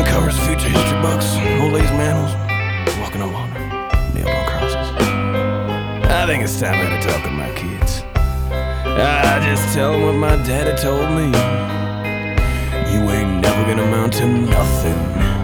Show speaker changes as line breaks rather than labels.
the covers of future history books, old ladies' manuals, walking on water, nailed on crosses. I think it's time I had to talk with my kids. I just tell them what my daddy told me. You ain't never gonna amount to nothing